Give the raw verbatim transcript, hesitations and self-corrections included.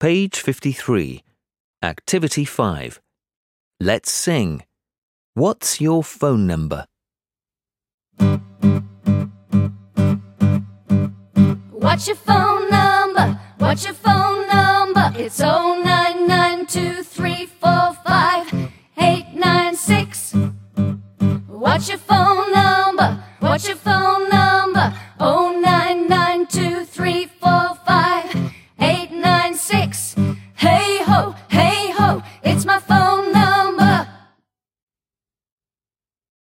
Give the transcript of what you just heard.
Page fifty-three. Activity five. Let's sing. What's your phone number? What's your phone number? What's your phone number? It's oh